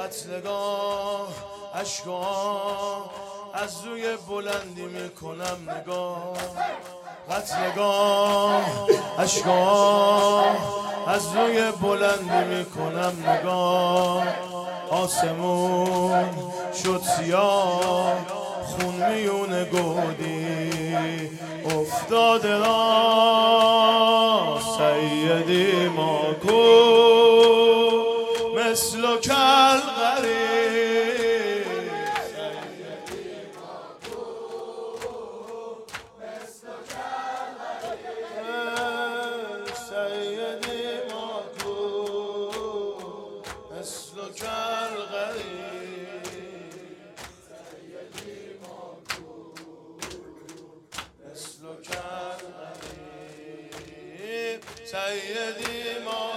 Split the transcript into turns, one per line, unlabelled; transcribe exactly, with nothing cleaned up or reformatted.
قتلگاه اشکام از روی بلندی میکنم نگاه قتلگاه اشکام از روی بلندی میکنم نگاه آسمون شد سیاه خون میون گودی افتاده را سیدی ما کو مثل کل غریب سیدی ما کو مثل کل غریب سیدی ما کو مثل کل غریب سیدی ما کو مثل کل غریب سیدی ما